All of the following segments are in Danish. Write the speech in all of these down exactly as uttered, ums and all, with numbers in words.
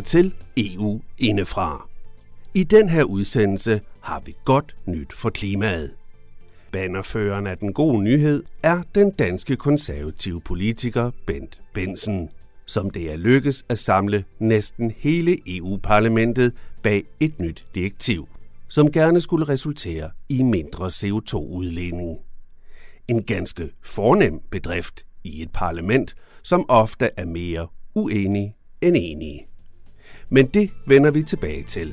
til E U indefra. I den her udsendelse har vi godt nyt for klimaet. Bannerføreren af den gode nyhed er den danske konservative politiker Bendt Bendtsen, som det er lykkes at samle næsten hele E U-parlamentet bag et nyt direktiv, som gerne skulle resultere i mindre C O to udledning. En ganske fornem bedrift i et parlament, som ofte er mere uenig end enig. Men det vender vi tilbage til.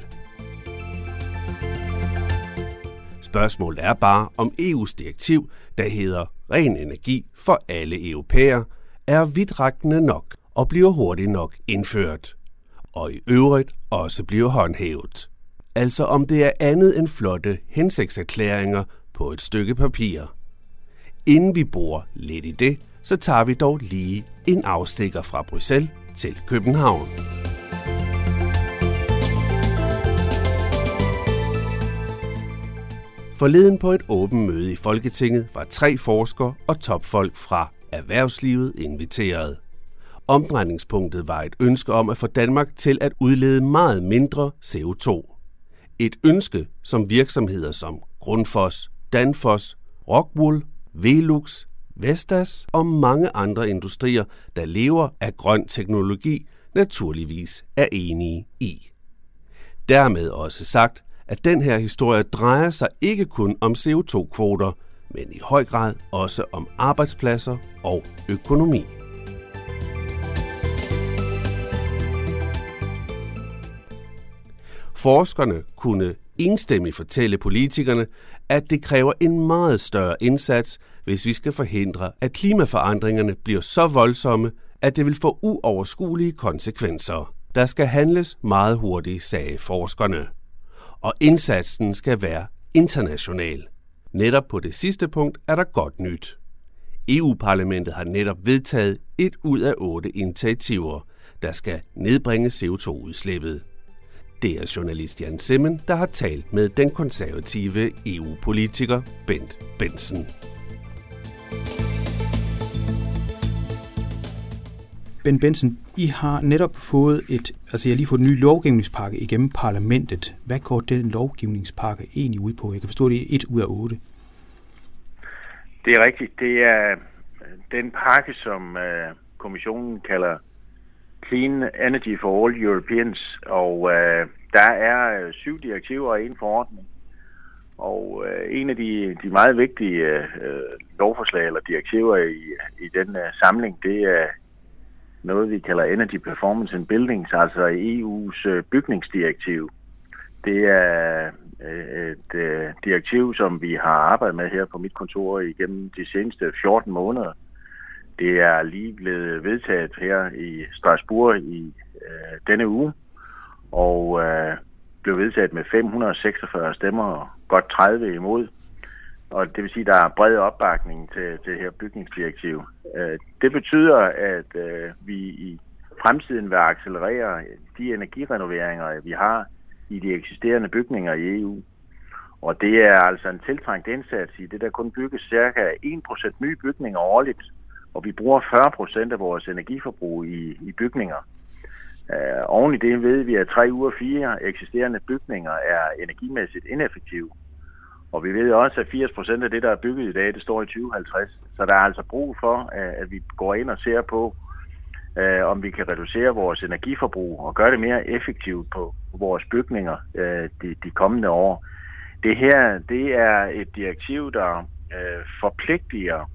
Spørgsmålet er bare, om E U's direktiv, der hedder ren energi for alle europæere, er vidtrækkende nok og bliver hurtigt nok indført. Og i øvrigt også bliver håndhævet. Altså om det er andet end flotte hensigtserklæringer på et stykke papir. Inden vi borer lidt i det, så tager vi dog lige en afstikker fra Bruxelles til København. Forleden på et åbent møde i Folketinget var tre forskere og topfolk fra erhvervslivet inviteret. Omdrejningspunktet var et ønske om at få Danmark til at udlede meget mindre C O to. Et ønske, som virksomheder som Grundfos, Danfoss, Rockwool, Velux, Vestas og mange andre industrier, der lever af grøn teknologi, naturligvis er enige i. Dermed også sagt, at den her historie drejer sig ikke kun om C O to kvoter, men i høj grad også om arbejdspladser og økonomi. Forskerne kunne enstemmigt fortælle politikerne, at det kræver en meget større indsats, hvis vi skal forhindre, at klimaforandringerne bliver så voldsomme, at det vil få uoverskuelige konsekvenser. Der skal handles meget hurtigt, sagde forskerne. Og indsatsen skal være international. Netop på det sidste punkt er der godt nyt. E U-parlamentet har netop vedtaget et ud af otte initiativer, der skal nedbringe C O to udslippet. Det er journalist Jan Simmen, der har talt med den konservative E U-politiker Bendt Bendtsen. Bendt Bendtsen, I har netop fået et, altså jeg har lige fået en ny lovgivningspakke igennem parlamentet. Hvad går den lovgivningspakke egentlig ud på? Jeg kan forstå, det er et ud af otte. Det er rigtigt. Det er den pakke, som uh, kommissionen kalder Clean Energy for All Europeans, og uh, der er uh, syv direktiver og en forordning. Og uh, en af de, de meget vigtige uh, lovforslag eller direktiver i, i den uh, samling, det er noget, vi kalder Energy Performance in Buildings, altså E U's uh, bygningsdirektiv. Det er uh, et uh, direktiv, som vi har arbejdet med her på mit kontor igennem de seneste fjorten måneder. Det er lige blevet vedtaget her i Strasbourg i øh, denne uge, og øh, blev vedtaget med fem hundrede og seksogfyrre stemmer og godt tredive imod. Og det vil sige, at der er bred opbakning til, til det her bygningsdirektiv. Øh, det betyder, at øh, vi i fremtiden vil accelerere de energirenoveringer, vi har i de eksisterende bygninger i E U. Og det er altså en tiltrængt indsats i det, der kun bygges cirka en procent nye bygninger årligt. Og vi bruger fyrre procent af vores energiforbrug i, i bygninger. Uh, oven i det ved vi, at tre ud af fire eksisterende bygninger er energimæssigt ineffektive. Og vi ved også, at firs procent af det, der er bygget i dag, det står i tyve halvtreds. Så der er altså brug for, uh, at vi går ind og ser på, uh, om vi kan reducere vores energiforbrug og gøre det mere effektivt på vores bygninger uh, de, de kommende år. Det her, det er et direktiv, der uh, forpligtiger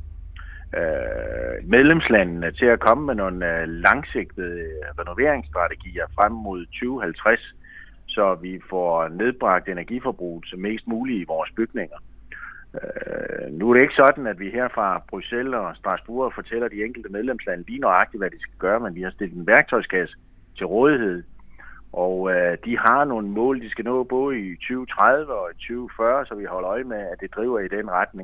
Øh, medlemslandene til at komme med nogle øh, langsigtede renoveringsstrategier frem mod tyve halvtreds, så vi får nedbragt energiforbruget så mest muligt i vores bygninger. Øh, nu er det ikke sådan, at vi her fra Bruxelles og Strasbourg fortæller de enkelte medlemslande lige nøjagtigt, hvad de skal gøre, men vi har stillet en værktøjskasse til rådighed, og øh, de har nogle mål, de skal nå både i tyve tredive og i tyve fyrre, så vi holder øje med, at det driver i den retning.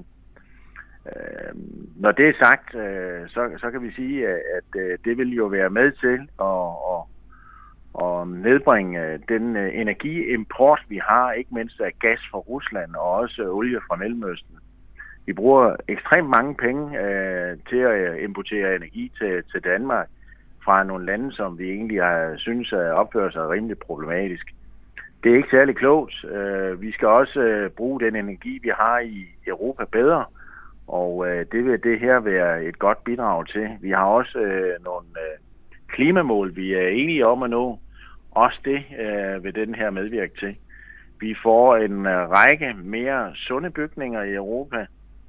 Når det er sagt, så, så kan vi sige, at det vil jo være med til at, at, at nedbringe den energiimport, vi har, ikke mindst af gas fra Rusland og også olie fra Mellemøsten. Vi bruger ekstremt mange penge til at importere energi til, til Danmark fra nogle lande, som vi egentlig har, synes opfører sig rimelig problematisk. Det er ikke særlig klogt. Vi skal også bruge den energi, vi har i Europa bedre, og det vil det her være et godt bidrag til. Vi har også nogle klimamål, vi er enige om at nå. Også det vil den her medvirke til. Vi får en række mere sunde bygninger i Europa,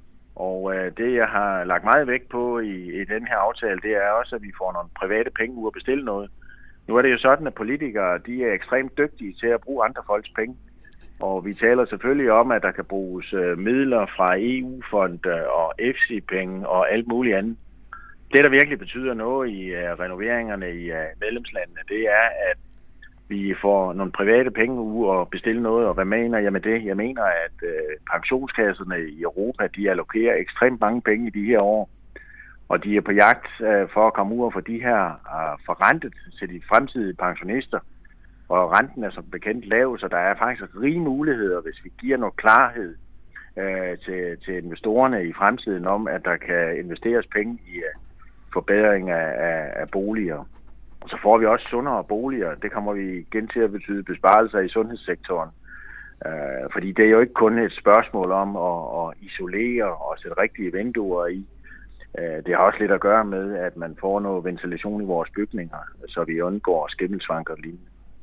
og det, jeg har lagt meget vægt på i, i den her aftale, det er også, at vi får nogle private penge ud at bestille noget. Nu er det jo sådan, at politikere de er ekstremt dygtige til at bruge andre folks penge. Og vi taler selvfølgelig om, at der kan bruges midler fra E U-fond og E F S I-penge og alt muligt andet. Det, der virkelig betyder noget i renoveringerne i medlemslandene, det er, at vi får nogle private penge ud og bestille noget. Og hvad mener jeg med det? Jeg mener, at pensionskasserne i Europa, de allokerer ekstremt mange penge i de her år. Og de er på jagt for at komme ud og få de her forrentet til de fremtidige pensionister. Og renten er som bekendt lav, så der er faktisk rige muligheder, hvis vi giver noget klarhed øh, til, til investorerne i fremtiden om, at der kan investeres penge i uh, forbedring af, af, af boliger. Og så får vi også sundere boliger. Det kommer vi igen til at betyde besparelser i sundhedssektoren. Øh, fordi det er jo ikke kun et spørgsmål om at, at isolere og sætte rigtige vinduer i. Øh, det har også lidt at gøre med, at man får noget ventilation i vores bygninger, så vi undgår skimmelsvanker og lignende.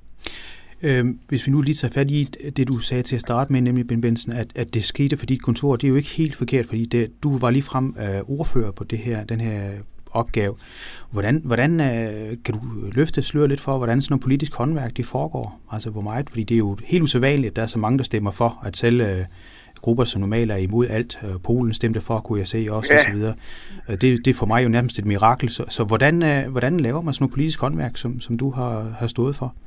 Øhm, hvis vi nu lige tager fat i det, du sagde til at starte med, nemlig Ben Bendtsen, at, at det skete for dit kontor, det er jo ikke helt forkert, fordi det, du var lige frem øh, ordfører på det her, den her opgave. Hvordan, hvordan øh, kan du løfte sløre lidt for, hvordan sådan noget politisk håndværk det foregår? Altså hvor meget? Fordi det er jo helt usædvanligt, at der er så mange, der stemmer for, at selv øh, grupper, som normalt er imod alt, øh, Polen stemte for, kunne jeg se også, ja. Og så videre. Det, det er for mig jo nærmest et mirakel. Så, så hvordan, øh, hvordan laver man sådan noget politisk håndværk, som, som du har, har stået for?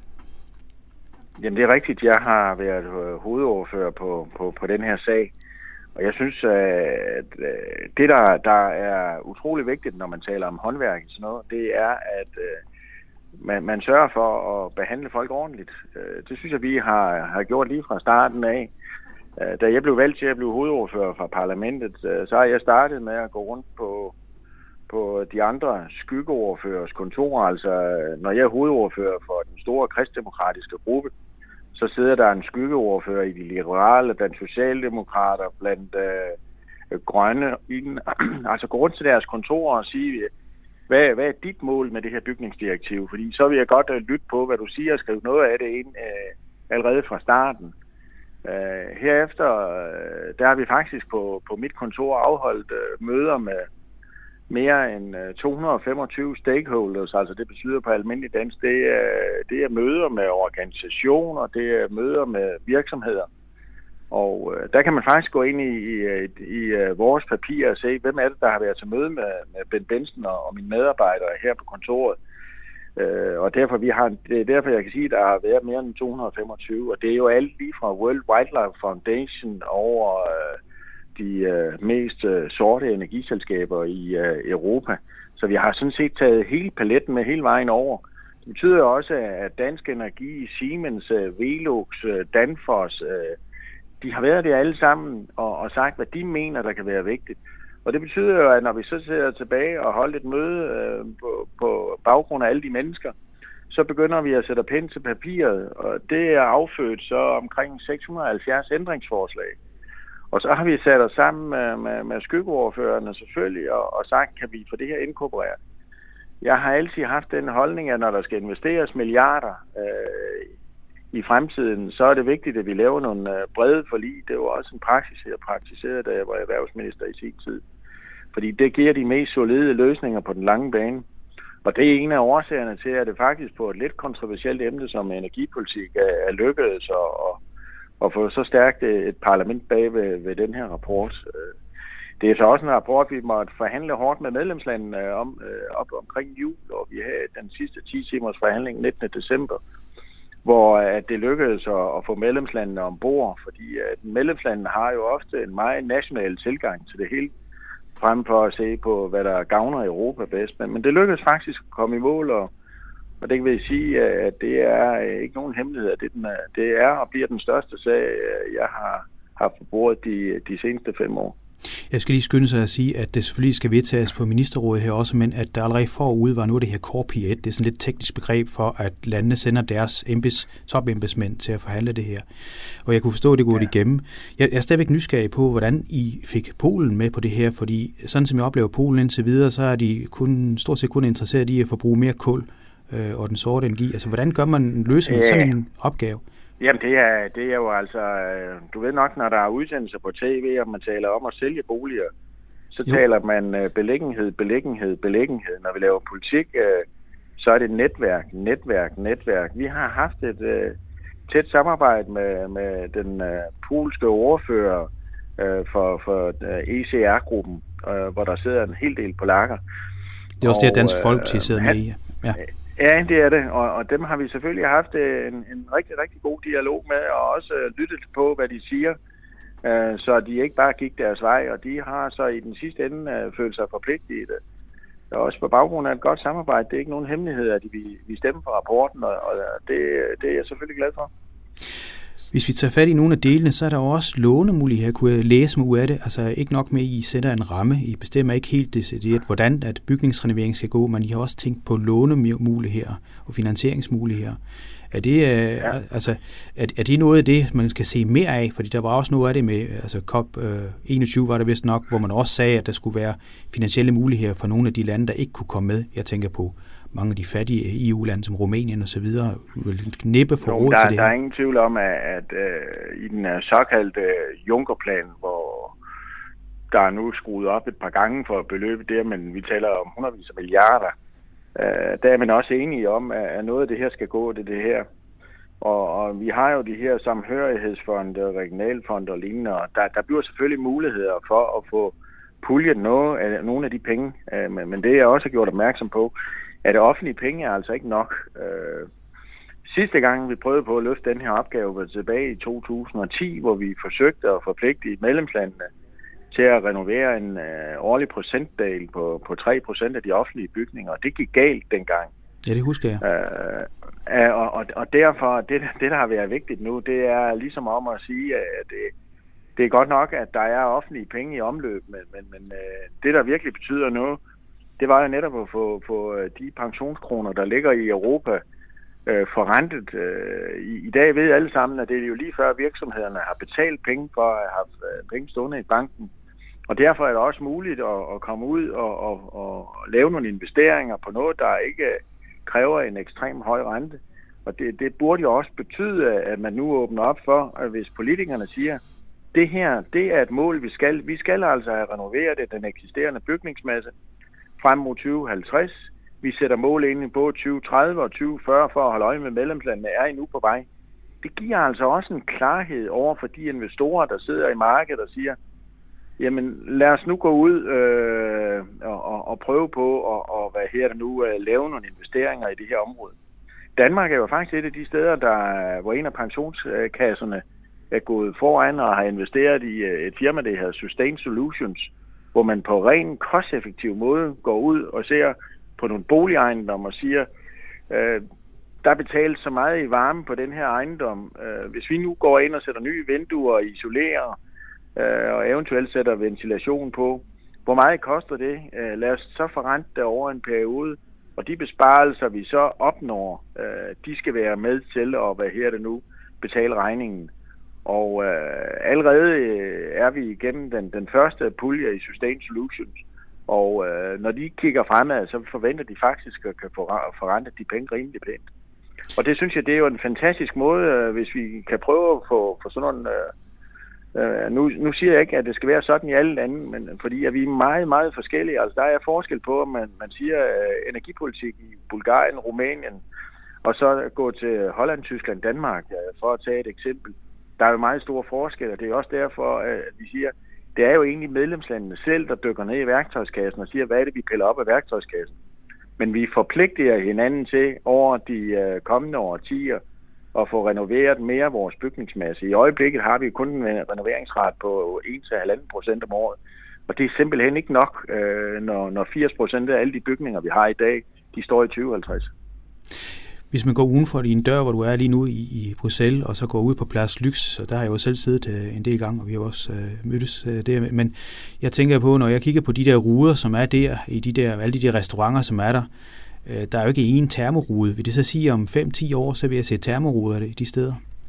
Jamen det er rigtigt, jeg har været hovedoverfører på, på, på den her sag, og jeg synes, at det der, der er utrolig vigtigt, når man taler om håndværk og sådan noget, det er, at man, man sørger for at behandle folk ordentligt. Det synes jeg, vi har, har gjort lige fra starten af. Da jeg blev valgt til at blive hovedoverfører fra parlamentet, så har jeg startet med at gå rundt på på de andre skyggeoverførers kontorer. Altså, når jeg er hovedordfører for den store kristdemokratiske gruppe, så sidder der en skyggeoverfører i de liberale, blandt socialdemokrater, blandt øh, grønne. Altså gå rundt til deres kontorer og sige, hvad, hvad er dit mål med det her bygningsdirektiv? Fordi så vil jeg godt øh, lytte på, hvad du siger, og skrive noget af det ind øh, allerede fra starten. Øh, herefter, øh, der har vi faktisk på, på mit kontor afholdt øh, møder med mere end to hundrede og femogtyve stakeholders, altså det betyder på almindelig dansk, det er, det er møder med organisationer, det er møder med virksomheder. Og øh, der kan man faktisk gå ind i, i, i, i vores papirer og se, hvem er det, der har været til møde med, med Ben Bendtsen og, og mine medarbejdere her på kontoret. Øh, og derfor, vi har, det er derfor, jeg kan sige, at der har været mere end to hundrede og femogtyve, og det er jo alt lige fra World Wildlife Foundation over øh, de øh, mest øh, sorte energiselskaber i øh, Europa. Så vi har sådan set taget hele paletten med hele vejen over. Det betyder også, at Dansk Energi, Siemens, øh, Velux, øh, Danfoss, øh, de har været der alle sammen og, og sagt, hvad de mener, der kan være vigtigt. Og det betyder jo, at når vi så sidder tilbage og holder et møde øh, på, på baggrund af alle de mennesker, så begynder vi at sætte pen til papiret, og det er affødt så omkring seks hundrede og halvfjerds ændringsforslag. Og så har vi sat os sammen med, med, med skyggeoverførerne selvfølgelig og, og sagt, kan vi få det her inkorporeret. Jeg har altid haft den holdning, at når der skal investeres milliarder øh, i fremtiden, så er det vigtigt, at vi laver nogle øh, brede forlig. Det var også en praksis, jeg praktiserede, da jeg var erhvervsminister i sin tid. Fordi det giver de mest solide løsninger på den lange bane. Og det er en af årsagerne til, at det faktisk på et lidt kontroversielt emne som energipolitik er, er lykkedes at, at, at få så stærkt et parlament bag ved, ved den her rapport. Det er så også en rapport, vi måtte forhandle hårdt med medlemslandene om op omkring jul, og vi havde den sidste ti timers forhandling nittende december, hvor at det lykkedes at, at få medlemslandene ombord, fordi at medlemslandene har jo ofte en meget national tilgang til det hele, frem for at se på, hvad der gavner Europa bedst. Men, men det lykkedes faktisk at komme i mål, og, og det kan vi sige, at det er ikke nogen hemmelighed. Det, den er, det er og bliver den største sag, jeg har haft på bordet de, de seneste fem år. Jeg skal lige skynde sig at sige, at det selvfølgelig skal vedtages på ministerrådet her også, men at der allerede forude var noget af det her Core P et. Det er sådan lidt teknisk begreb for, at landene sender deres embeds, topembedsmænd til at forhandle det her. Og jeg kunne forstå, at det går ja. igennem. Jeg, jeg er stadigvæk nysgerrig på, hvordan I fik Polen med på det her, fordi sådan som jeg oplever Polen indtil videre, så er de kun, stort set kun interesseret i at forbruge mere kul øh, og den sorte energi. Altså, hvordan gør man løser man sådan en opgave? Jamen, det er, det er jo altså, du ved nok, når der er udsendelser på tv, og man taler om at sælge boliger, så jo. taler man beliggenhed, beliggenhed, beliggenhed. Når vi laver politik, så er det netværk, netværk, netværk. Vi har haft et uh, tæt samarbejde med, med den uh, polske ordfører uh, for, for uh, E C R-gruppen, uh, hvor der sidder en hel del polakker. Det er også og, det, at Dansk Folkeparti sidder med i. Ja. Ja, det er det, og, og dem har vi selvfølgelig haft en, en rigtig, rigtig god dialog med, og også uh, lyttet på, hvad de siger, uh, så de ikke bare gik deres vej, og de har så i den sidste ende uh, følt sig forpligtet. Og også på baggrund af et godt samarbejde, det er ikke nogen hemmelighed, at vi, vi stemmer for rapporten, og, og det, det er jeg selvfølgelig glad for. Hvis vi tager fat i nogle af delene, så er der også lånemuligheder, kunne jeg læse mig ud af det. Altså ikke nok med, at I sætter en ramme. I bestemmer ikke helt decideret, hvordan at bygningsrenovering skal gå, men I har også tænkt på lånemuligheder og finansieringsmuligheder. Er det, ja. altså, er, er det noget af det, man skal se mere af? Fordi der var også noget af det med, altså COP enogtyve var det vist nok, hvor man også sagde, at der skulle være finansielle muligheder for nogle af de lande, der ikke kunne komme med. Jeg tænker på mange af de fattige E U-lande som Rumænien og så videre vil knippe for råd til det her. Der er ingen tvivl om, at, at uh, i den såkaldte Juncker-plan, hvor der er nu skruet op et par gange for beløbet der, men vi taler om hundredvis af milliarder, uh, der er man også enige om, at noget af det her skal gå til det her. Og, og vi har jo de her samhørighedsfonde, regionalfonde og lignende, og der, der bliver selvfølgelig muligheder for at få puljet noget af, nogle af de penge, uh, men, men det jeg også har gjort opmærksom på, at det offentlige penge er altså ikke nok. Øh, sidste gang, vi prøvede på at løfte den her opgave, var tilbage i to tusind og ti, hvor vi forsøgte at forpligte medlemslandene til at renovere en øh, årlig procentdel på, på tre procent af de offentlige bygninger, og det gik galt dengang. Ja, det husker jeg. Øh, og, og, og derfor, det, det der har været vigtigt nu, det er ligesom om at sige, at det, det er godt nok, at der er offentlige penge i omløb, men, men, men øh, det, der virkelig betyder noget, det var jo netop at få, få de pensionskroner, der ligger i Europa, øh, forrentet. Øh, i, I dag ved alle sammen, at det er jo lige før virksomhederne har betalt penge for at have øh, penge stående i banken. Og derfor er det også muligt at, at komme ud og, og, og lave nogle investeringer på noget, der ikke kræver en ekstrem høj rente. Og det, det burde jo også betyde, at man nu åbner op for, at hvis politikerne siger, det her, det er et mål, vi skal. Vi skal altså have renoveret det, den eksisterende bygningsmasse frem mod tyve halvtreds. Vi sætter mål ind i både tyve tredive og tyve fyrre for at holde øje med medlemslandene. Er I nu på vej? Det giver altså også en klarhed over for de investorer, der sidder i markedet og siger, jamen lad os nu gå ud øh, og, og, og prøve på og, og hvad her det nu, øh, lave nogle investeringer i det her område. Danmark er jo faktisk et af de steder, der, hvor en af pensionskasserne er gået foran og har investeret i et firma, der hedder Sustain Solutions, hvor man på ren kosteffektiv måde går ud og ser på nogle boligejendomme og siger, øh, der betales så meget i varme på den her ejendom. Øh, hvis vi nu går ind og sætter nye vinduer og isolerer, øh, og eventuelt sætter ventilation på, hvor meget koster det? Øh, lad os så forrente det over en periode, og de besparelser, vi så opnår, øh, de skal være med til at, hvad her det nu, betale regningen. Og øh, allerede øh, er vi igennem den, den første pulje i Sustain Solutions, og øh, når de kigger fremad, så forventer de faktisk at kan forrente de penge rimelig pænt. Og det synes jeg, det er jo en fantastisk måde, øh, hvis vi kan prøve at få, få sådan nogle... Øh, øh, nu, nu siger jeg ikke, at det skal være sådan i alle lande, men fordi at vi er meget, meget forskellige. Altså der er forskel på, at man, man siger øh, energipolitik i Bulgarien, Rumænien, og så gå til Holland, Tyskland, Danmark, øh, for at tage et eksempel. Der er jo meget store forskelle, og det er også derfor, at vi siger, det er jo egentlig medlemslandene selv, der dykker ned i værktøjskassen og siger, hvad er det, vi piller op af værktøjskassen. Men vi forpligter hinanden til over de kommende årtier at få renoveret mere af vores bygningsmasse. I øjeblikket har vi kun en renoveringsret på en til to procent om året, og det er simpelthen ikke nok, når, når firs procent af alle de bygninger, vi har i dag, de står i tyve halvtreds. Hvis man går uden for din dør, hvor du er lige nu i, i Bruxelles, og så går ud på Place Lux, og der har jeg jo selv siddet øh, en del gange, og vi har også øh, mødtes øh, der. Men jeg tænker på, når jeg kigger på de der ruder, som er der, i de der, alle de der restauranter, som er der, øh, der er jo ikke en termorude. Vil det så sige, om fem til ti år, så vil jeg se termoruder de steder?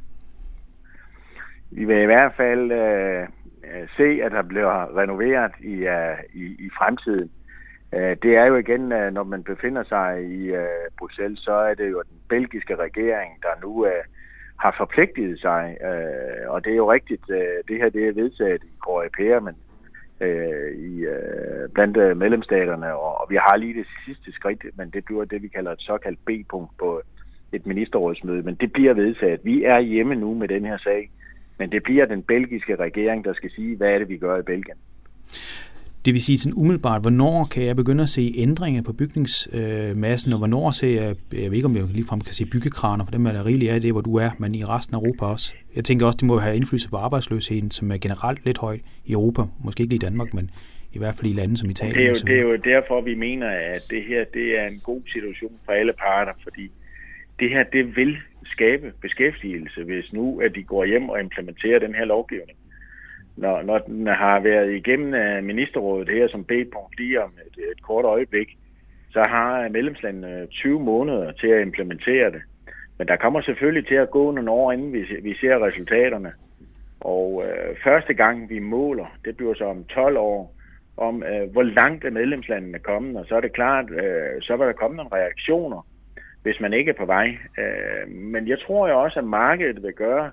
Vi vil i hvert fald øh, se, at der bliver renoveret i, uh, i, i fremtiden. Det er jo igen, når man befinder sig i uh, Bruxelles, så er det jo den belgiske regering, der nu uh, har forpligtet sig. Uh, og det er jo rigtigt, uh, det her det er vedtaget i Coreper, men uh, i, uh, blandt uh, medlemsstaterne, og, og vi har lige det sidste skridt, men det bliver det, vi kalder et såkaldt B-punkt på et ministerrådsmøde. Men det bliver vedtaget. Vi er hjemme nu med den her sag, men det bliver den belgiske regering, der skal sige, hvad er det, vi gør i Belgien. Det vil sige sådan umiddelbart, hvornår kan jeg begynde at se ændringer på bygningsmassen, og hvornår ser jeg, jeg ved ikke om jeg ligefrem kan se byggekraner, for dem er der rigeligt af det, hvor du er, men i resten af Europa også. Jeg tænker også, det må have indflydelse på arbejdsløsheden, som er generelt lidt højt i Europa, måske ikke lige i Danmark, men i hvert fald i lande som Italien. Det er jo, det er jo derfor, vi mener, at det her det er en god situation for alle parter, fordi det her det vil skabe beskæftigelse, hvis nu at de går hjem og implementerer den her lovgivning. Når, når den har været igennem ministerrådet her som B-punkt lige om et, et kort øjeblik, så har medlemslandene tyve måneder til at implementere det. Men der kommer selvfølgelig til at gå nogle år, inden vi, vi ser resultaterne. Og øh, første gang vi måler, det bliver så om tolv år, om øh, hvor langt er medlemslandene kommet. Og så er det klart, øh, så vil der komme nogle reaktioner, hvis man ikke er på vej. Øh, men jeg tror jo også, at markedet vil gøre,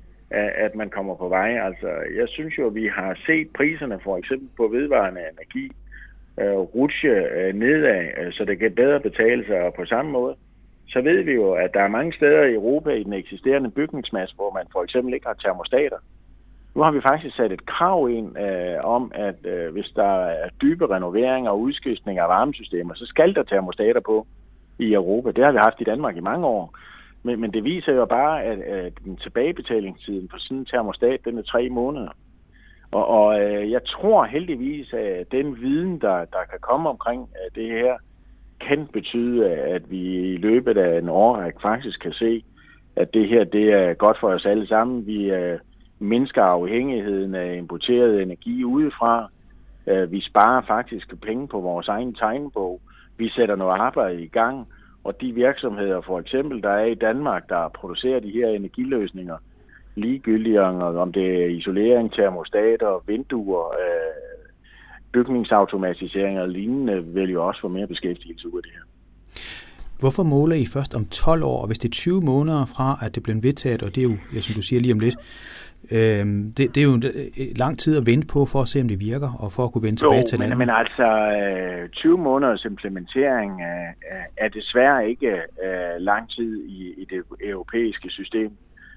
at man kommer på vej. Altså, jeg synes jo, at vi har set priserne for eksempel på vedvarende energi øh, rutsche øh, nedad, øh, så det kan bedre betale sig. Og på samme måde, så ved vi jo, at der er mange steder i Europa i den eksisterende bygningsmasse, hvor man for eksempel ikke har termostater. Nu har vi faktisk sat et krav ind øh, om, at øh, hvis der er dybe renoveringer og udskiftning af varmesystemer, så skal der termostater på i Europa. Det har vi haft i Danmark i mange år. Men, men det viser jo bare, at, at den tilbagebetalingstiden for sådan en termostat, den er tre måneder. Og, og øh, jeg tror heldigvis, at den viden, der, der kan komme omkring det her, kan betyde, at vi i løbet af en årrække faktisk kan se, at det her det er godt for os alle sammen. Vi øh, mindsker afhængigheden af importeret energi udefra. Øh, vi sparer faktisk penge på vores egen tegnebog. Vi sætter noget arbejde i gang. Og de virksomheder, for eksempel, der er i Danmark, der producerer de her energiløsninger, ligegyldigt om det er isolering, termostater, vinduer, øh, bygningsautomatisering og lignende, vil jo også få mere beskæftigelse ud af det her. Hvorfor måler I først om tolv år, og hvis det er tyve måneder fra, at det bliver vedtaget, og det er jo, ja, som du siger lige om lidt, øh, det, det er jo lang tid at vente på, for at se, om det virker, og for at kunne vende tilbage jo, til landet. landet? Men altså, øh, tyve måneders implementering øh, er desværre ikke øh, lang tid i, i det europæiske system.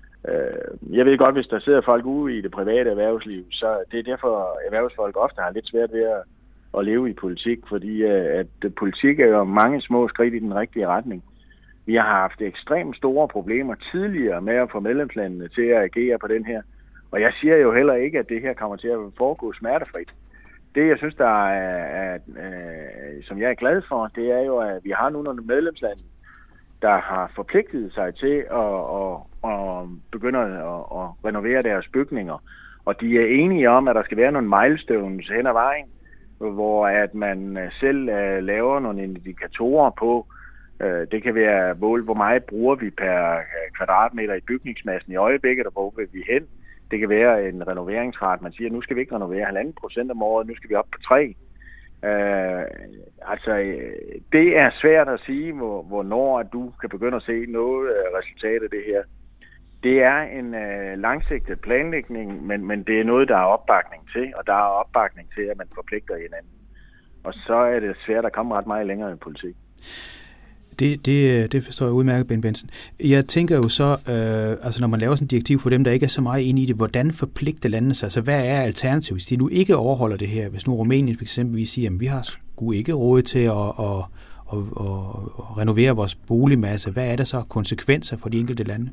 Øh, jeg ved godt, hvis der sidder folk ude i det private erhvervsliv, så det er derfor, erhvervsfolk ofte har lidt svært ved at at leve i politik, fordi at politik er jo mange små skridt i den rigtige retning. Vi har haft ekstremt store problemer tidligere med at få medlemslandene til at agere på den her. Og jeg siger jo heller ikke, at det her kommer til at foregå smertefrit. Det, jeg synes, der er, er, er, som jeg er glad for, det er jo, at vi har nu nogle medlemslande, der har forpligtet sig til at, at, at begynde at, at renovere deres bygninger. Og de er enige om, at der skal være nogle milestones hen ad vejen, hvor at man selv uh, laver nogle indikatorer på, uh, det kan være mål, hvor meget bruger vi per kvadratmeter i bygningsmassen i øjeblikket, og hvor vil vi hen. Det kan være en renoveringsrate, man siger, nu skal vi ikke renovere halvanden procent om året, nu skal vi op på tre. Uh, altså, det er svært at sige, hvor, hvornår du kan begynde at se noget uh, resultat af det her. Det er en øh, langsigtet planlægning, men, men det er noget, der er opbakning til, og der er opbakning til, at man forpligter hinanden. Og så er det svært at komme ret meget længere i politik. Det, det, det forstår jeg udmærket, Ben Bendtsen. Jeg tænker jo så, øh, altså når man laver sådan et direktiv for dem, der ikke er så meget inde i det, hvordan forpligter landene sig? Altså hvad er alternativet, hvis de nu ikke overholder det her? Hvis nu Rumænien for eksempel siger, at vi har sgu ikke råd til at, at, at, at, at renovere vores boligmasse, hvad er der så konsekvenser for de enkelte lande?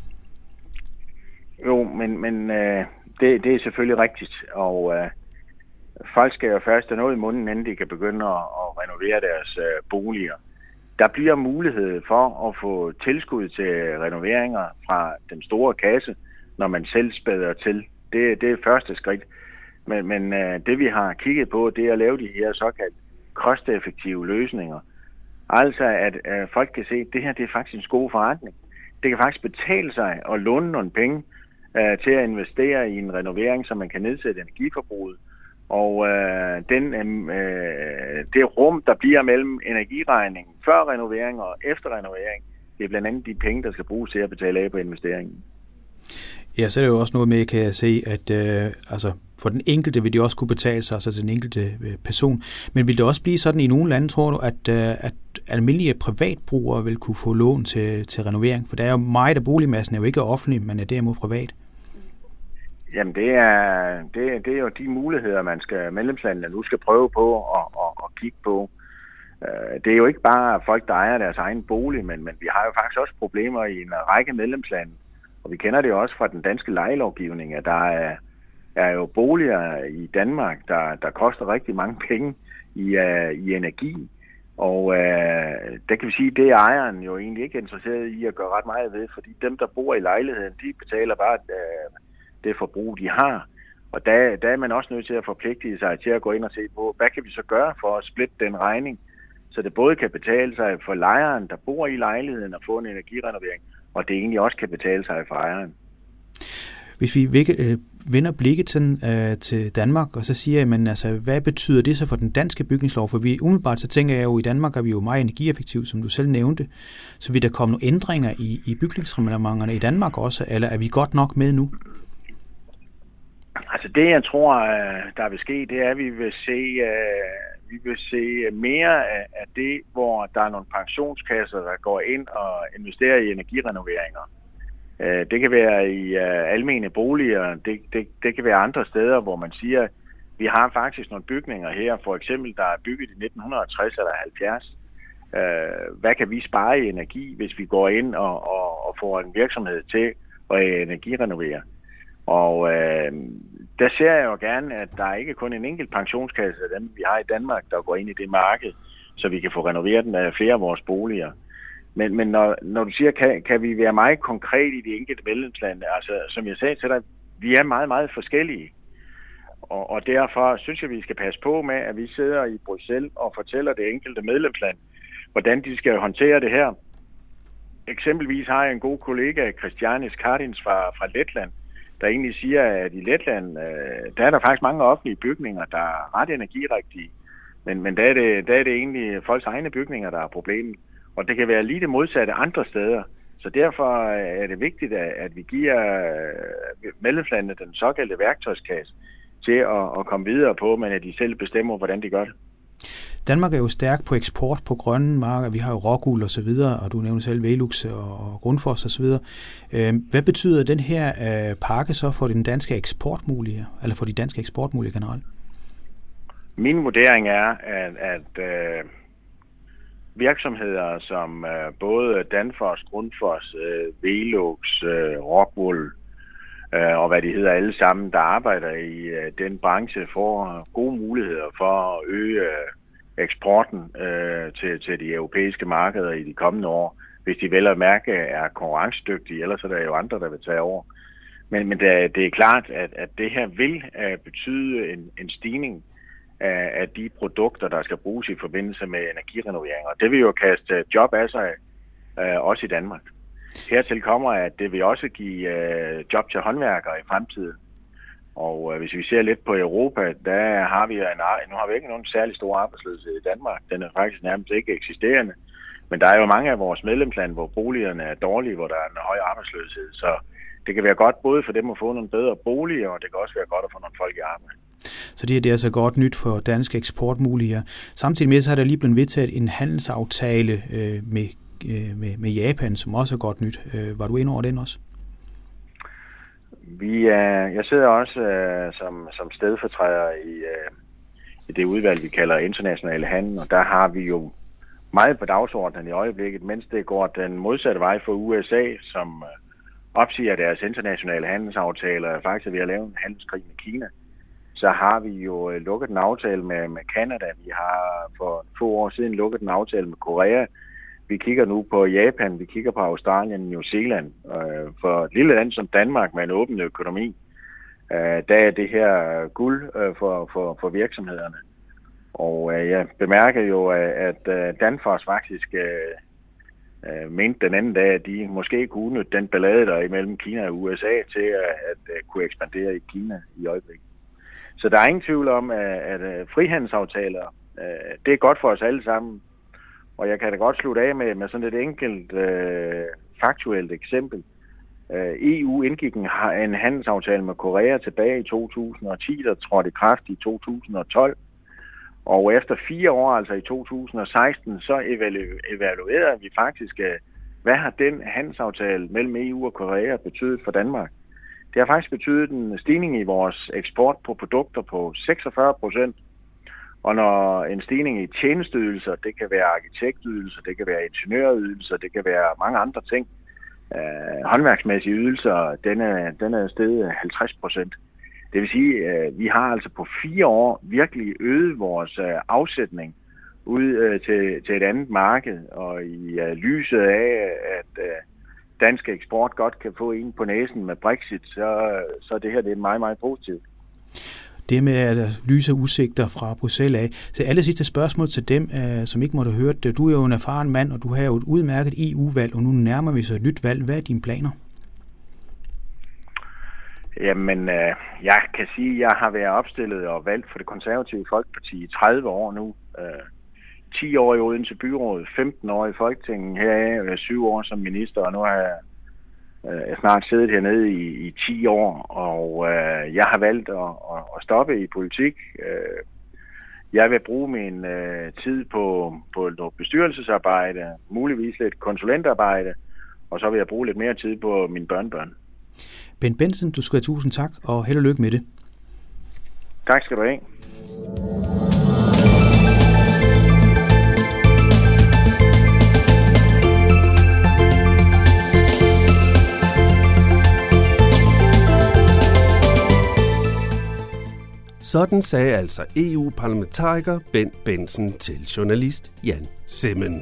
Jo, men, men øh, det, det er selvfølgelig rigtigt, og øh, folk skal jo først have noget i munden, inden de kan begynde at, at renovere deres øh, boliger. der bliver mulighed for at få tilskud til renoveringer fra den store kasse, når man selv spæder til. Det, det er første skridt. Men, men det vi har kigget på, det er at lave de her såkaldt kosteffektive løsninger. Altså at, at folk kan se, at det her det er faktisk en god forretning. Det kan faktisk betale sig at låne nogle penge uh, til at investere i en renovering, så man kan nedsætte energiforbruget. Og uh, den, uh, det rum, der bliver mellem energiregningen før renovering og efter renovering, det er blandt andet de penge, der skal bruges til at betale af på investeringen. Ja, så er det jo også noget med, kan jeg se, at øh, altså, for den enkelte vil det også kunne betale sig, altså den enkelte øh, person. Men vil det også blive sådan i nogle lande, tror du, at, øh, at almindelige privatbrugere vil kunne få lån til, til renovering? For der er jo meget af boligmassen er jo ikke offentlig, men er derimod privat. Jamen det er, det, det er jo de muligheder, man skal medlemslandene nu skal prøve på at, at, at kigge på. Det er jo ikke bare folk, der ejer deres egen bolig, men, men vi har jo faktisk også problemer i en række medlemslande. Og vi kender det jo også fra den danske lejelovgivning, at der er, er jo boliger i Danmark, der, der koster rigtig mange penge i, uh, i energi. Og uh, der kan vi sige, at det er ejeren jo egentlig ikke interesseret i at gøre ret meget ved, fordi dem, der bor i lejligheden, de betaler bare uh, det forbrug, de har. Og der, der er man også nødt til at forpligte sig til at gå ind og se på, hvad kan vi så gøre for at splitte den regning, så det både kan betale sig for lejeren, der bor i lejligheden, at få en energirenovering, og det egentlig også kan betale sig for ejeren. Hvis vi øh, vender blikket sådan, øh, til Danmark, og så siger jeg, men altså, hvad betyder det så for den danske bygningslov? For vi umiddelbart så tænker jeg jo, i Danmark er vi jo meget energieffektive, som du selv nævnte. Så vil der komme nogle ændringer i, i bygningsreglementerne i Danmark også, eller er vi godt nok med nu? Altså det, jeg tror, der vil ske, det er, at vi vil se, uh, vi vil se mere af det, hvor der er nogle pensionskasser, der går ind og investerer i energirenoveringer. Uh, det kan være i uh, almene boliger, det, det, det kan være andre steder, hvor man siger, at vi har faktisk nogle bygninger her, for eksempel, der er bygget i nitten tres eller halvfjerds. Uh, hvad kan vi spare i energi, hvis vi går ind og, og, og får en virksomhed til at energirenovere? Og øh, der ser jeg jo gerne, at der ikke kun en enkelt pensionskasse af dem, vi har i Danmark, der går ind i det marked, så vi kan få renoveret den af flere af vores boliger. Men, men når, når du siger, kan, kan vi være meget konkret i de enkelte medlemslande, altså som jeg sagde til dig, vi er meget, meget forskellige. Og, og derfor synes jeg, vi skal passe på med, at vi sidder i Bruxelles og fortæller det enkelte medlemsland, hvordan de skal håndtere det her. Eksempelvis har jeg en god kollega, Kristianis Kardins fra, fra Letland, der egentlig siger, at i Letland, øh, der er der faktisk mange offentlige bygninger, der er ret energirigtige. Men, men der, er det, der er det egentlig folks egne bygninger, der er problemet. Og det kan være lige det modsatte andre steder. Så derfor er det vigtigt, at vi giver medlemslandene den såkaldte værktøjskasse til at, at komme videre på, men at de selv bestemmer, hvordan de gør det. Danmark er jo stærk på eksport på grønne marker. Vi har jo Rockwool og så videre, og du nævner selv Velux og Grundfos og så videre. Hvad betyder den her pakke så for den danske eksportmuligheder, eller for de danske eksportmuligheder generelt? Min vurdering er, at, at øh, virksomheder som øh, både Danfoss, Grundfos, øh, Velux, øh, Rockwool øh, og hvad de hedder alle sammen, der arbejder i øh, den branche, får gode muligheder for at øge øh, eksporten øh, til, til de europæiske markeder i de kommende år, hvis de vel at mærke er konkurrencedygtige, ellers er der jo andre, der vil tage over. Men, men det, det er klart, at, at det her vil uh, betyde en, en stigning af, af de produkter, der skal bruges i forbindelse med energirenoveringer. Det vil jo kaste job af sig, uh, også i Danmark. Hertil kommer, at det vil også give uh, job til håndværkere i fremtiden. Og uh, hvis vi ser lidt på Europa, der har vi en, nu har vi ikke nogen særlig stor arbejdsløshed i Danmark. Den er faktisk nærmest ikke eksisterende. Men der er jo mange af vores medlemslande, hvor boligerne er dårlige, hvor der er en høj arbejdsløshed. Så det kan være godt både for dem at få nogle bedre boliger, og det kan også være godt at få nogle folk i arbejde. Så det er altså godt nyt for danske eksportmuligheder. Samtidig med så har der lige blevet vedtaget en handelsaftale øh, med, øh, med, med Japan, som også er godt nyt. Øh, var du inde over den også? Vi er, jeg sidder også øh, som, som stedfortræder i, øh, i det udvalg, vi kalder internationale handel, og der har vi jo meget på dagsordenen i øjeblikket, mens det går den modsatte vej for U S A, som øh, opsiger deres internationale handelsaftaler, faktisk er ved at lave en handelskrig med Kina. Så har vi jo øh, lukket en aftale med, med Canada. Vi har for få år siden lukket en aftale med Korea. Vi kigger nu på Japan, vi kigger på Australien, New Zealand. Øh, for et lille land som Danmark med en åben økonomi, øh, der er det her guld øh, for, for, for virksomhederne. Og øh, jeg bemærker jo, at øh, Danfoss faktisk øh, øh, mente den anden dag, at de måske kunne udnytte den ballade, der er imellem Kina og U S A, til at, at, at kunne ekspandere i Kina i øjeblikket. Så der er ingen tvivl om, at, at frihandelsaftaler, øh, det er godt for os alle sammen. Og jeg kan da godt slutte af med, med sådan et enkelt øh, faktuelt eksempel. Øh, E U indgik en, en handelsaftale med Korea tilbage i to tusind og ti, der trådte i kraft i to tusind og tolv. Og efter fire år, altså i to tusind og seksten, så evalu- evaluerede vi faktisk, hvad har den handelsaftale mellem E U og Korea betydet for Danmark. Det har faktisk betydet en stigning i vores eksport på produkter på seksogfyrre procent. Og når en stigning i tjenesteydelser, det kan være arkitektydelser, det kan være ingeniørydelser, det kan være mange andre ting, øh, håndværksmæssige ydelser, den er, den er steget halvtreds procent. Det vil sige, at øh, vi har altså på fire år virkelig øget vores øh, afsætning ud øh, til, til et andet marked, og i øh, lyset af, at øh, dansk eksport godt kan få en på næsen med Brexit, så, så det her det er meget, meget positivt. Det med at lyse udsigter fra Bruxelles af. Så alle sidste spørgsmål til dem, som ikke måtte have hørt det. Du er jo en erfaren mand, og du har jo et udmærket E U-valg, og nu nærmer vi så et nyt valg. Hvad er dine planer? Jamen, øh, jeg kan sige, at jeg har været opstillet og valgt for Det Konservative Folkeparti i tredive år nu. Øh, ti år i Odense Byråd, femten år i Folketinget, her syv år som minister, og nu har jeg Jeg har snart siddet hernede i, i ti år, og øh, jeg har valgt at, at, at stoppe i politik. Øh, jeg vil bruge min øh, tid på, på noget bestyrelsesarbejde, muligvis lidt konsulentarbejde, og så vil jeg bruge lidt mere tid på mine børnebørn. Bent Bendtsen, du skal have tusind tak, og held og lykke med det. Tak skal du have. Sådan sagde altså E U-parlamentariker Bent Bendtsen til journalist Jan Simmen.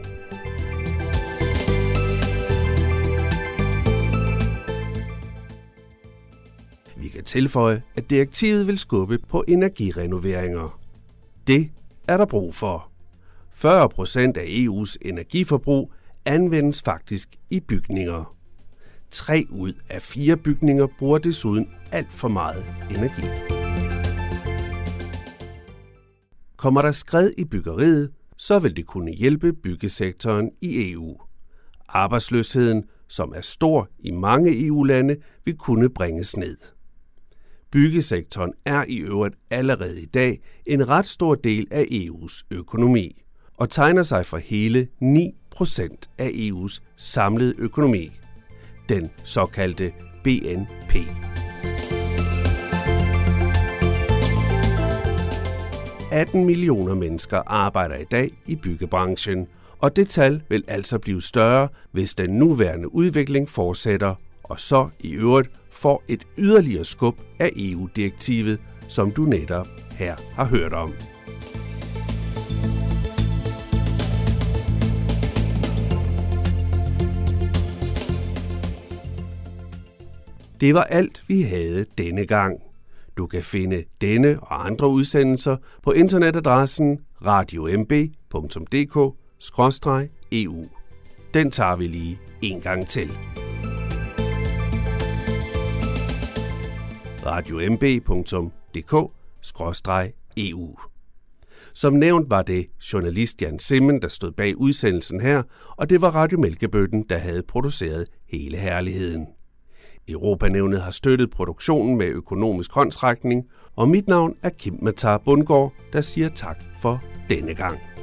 Vi kan tilføje, at direktivet vil skubbe på energirenoveringer. Det er der brug for. fyrre procent af E U's energiforbrug anvendes faktisk i bygninger. Tre ud af fire bygninger bruger desuden alt for meget energi. Kommer der skred i byggeriet, så vil det kunne hjælpe byggesektoren i E U. Arbejdsløsheden, som er stor i mange E U-lande, vil kunne bringes ned. Byggesektoren er i øvrigt allerede i dag en ret stor del af E U's økonomi, og tegner sig for hele ni procent af E U's samlede økonomi, den såkaldte B N P. atten millioner mennesker arbejder i dag i byggebranchen, og det tal vil altså blive større, hvis den nuværende udvikling fortsætter, og så i øvrigt får et yderligere skub af E U-direktivet, som du netop her har hørt om. Det var alt, vi havde denne gang. Du kan finde denne og andre udsendelser på internetadressen radio m b punktum d k skråstreg e u. Den tager vi lige en gang til. radio m b punktum d k skråstreg e u. Som nævnt var det journalist Jan Simmen, der stod bag udsendelsen her, og det var Radio Mælkebøtten, der havde produceret hele herligheden. Europanævnet har støttet produktionen med økonomisk håndsrækning, og mit navn er Kim Matar Bundgaard, der siger tak for denne gang.